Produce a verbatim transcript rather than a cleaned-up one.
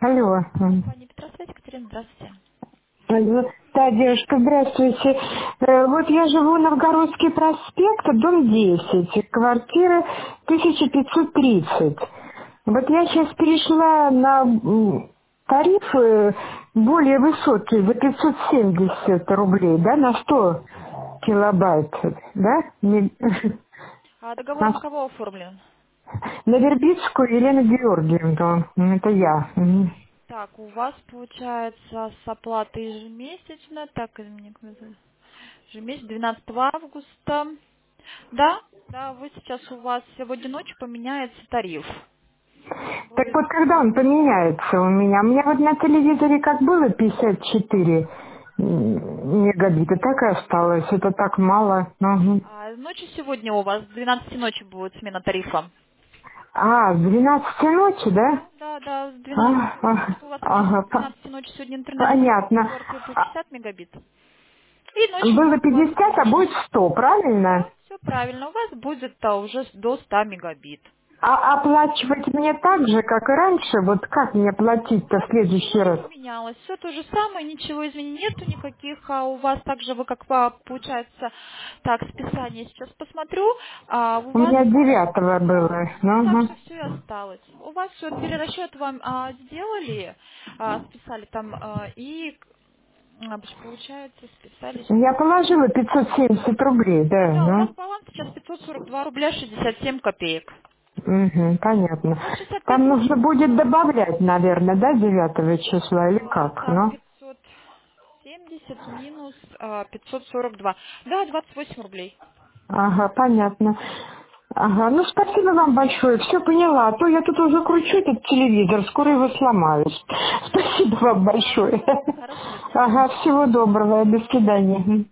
Алло. М. Компания Петросвязь, Екатерина, здравствуйте. Алло. Да, девушка, здравствуйте. Э, Вот я живу на Новгородский проспект, дом десять, квартира тысяча пятьсот тридцать. Вот я сейчас перешла на м, тариф э, более высокий, за пятьсот семьдесят рублей, да, на сто килобайт, да? Не- А договор на На, кого оформлен? на Вербицкую Елену Георгиевну, м, это я. М. Так, у вас получается с оплатой ежемесячно, так, извините, ежемесячно, двенадцатого августа. Да, да, вы сейчас у вас сегодня ночью поменяется тариф. Так Будет, вот, когда он поменяется у меня? У меня вот на телевизоре как было пятьдесят четыре м, мегабита, так и осталось. Это так мало. Мгм. а, ночью сегодня у вас с двенадцати ночи будет смена тарифа. А, с двенадцати ночи, да? Да, да, да, с А, двенадцати, потому а, что у вас обычно ага, с по- двенадцати ночи сегодня интернет в понятно. квартире будет А, шестьдесят мегабит. И ночью было будет у вас пятьдесят, а будет сто, Да, правильно? все правильно. У вас будет а, уже с- до ста мегабит. А оплачивать мне так же, как и раньше? Вот как мне У платить-то в вас следующий ничего не раз? поменялось. Все то же самое, ничего изменений нету никаких. А у вас также, вы как а, получается, так, списание сейчас посмотрю, а у У вас, меня девятого да, было. да, так Угу. же все и осталось. У вас все, перерасчет вам а, сделали, а, списали там, а, и, а, получается, списали Я положила пятьсот семьдесят рублей, да, да, да, у вас ну. баланс сейчас пятьсот сорок два рубля шестьдесят семь копеек. Угу, понятно. Ну, шестьдесят пять Там рублей. нужно будет добавлять, наверное, да, девятого числа или А, как, так, ну? пятьсот семьдесят минус а, пятьсот сорок два. Да, двадцать восемь рублей. Ага, понятно. Ага, ну спасибо вам большое, все поняла, а то я тут уже кручу этот телевизор, скоро его сломаю. Спасибо вам большое. Хорошо, хорошо, до свидания. Ага, всего доброго, до свидания.